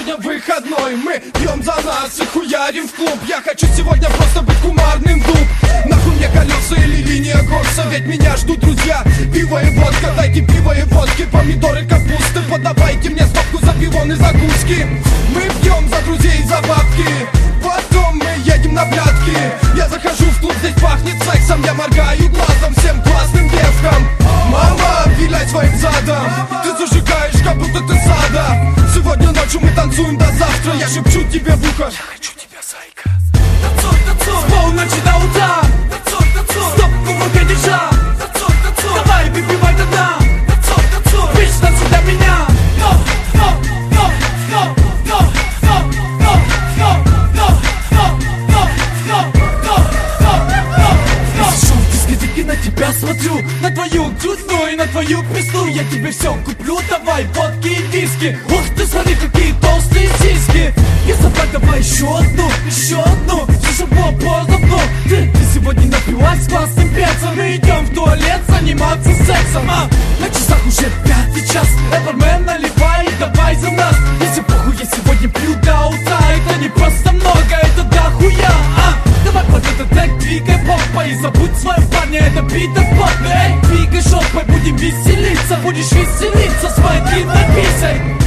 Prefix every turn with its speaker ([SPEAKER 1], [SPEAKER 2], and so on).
[SPEAKER 1] сегодня выходной. Мы пьем за нас и хуярим в клуб. Я хочу сегодня просто быть кумарным дуб. Нахуй мне колеса или линия Гокса, ведь меня ждут друзья. Пиво и водка, дайте пиво и водки. Помидоры, капусты, подавайте мне стопку за пивон и закуски. Мы пьем за друзей и за бабки. Потом мы едем на блядки. Я захожу в клуб, здесь пахнет сексом. Я моргаю глазом всем классным девкам. Мама, виляй своим задом. Ты зажигаешь, как будто ты сада. Сегодня ночью мы танцуем до завтра. Я шепчу тебе в ухо: я хочу тебя, зайка. Танцуй, танцуй, с полночи до утра. Танцуй, танцуй, стоп, кувыркай держа. Танцуй, танцуй, давай, выпивай до дна. Танцуй, танцуй, бич, танцуй для меня. На тебя смотрю, на твою грудную и на твою песню. Я тебе все куплю, давай водки и виски. Ух ты, смотри, какие толстые сиськи. И собрать давай еще одну. Слушай, было поздно, но ты сегодня напилась с классным перцем. Мы идем в туалет заниматься сексом. На часах уже 5 час. Бармен, наливай, давай за нас. Если похуй, я сегодня пью до утра. Это не просто много, это дохуя. Давай под этот трек двигай попой и забудь своего парня, это битов плотный. Эй, двигай жопой, будем веселиться. Будешь веселиться своей длинной писей.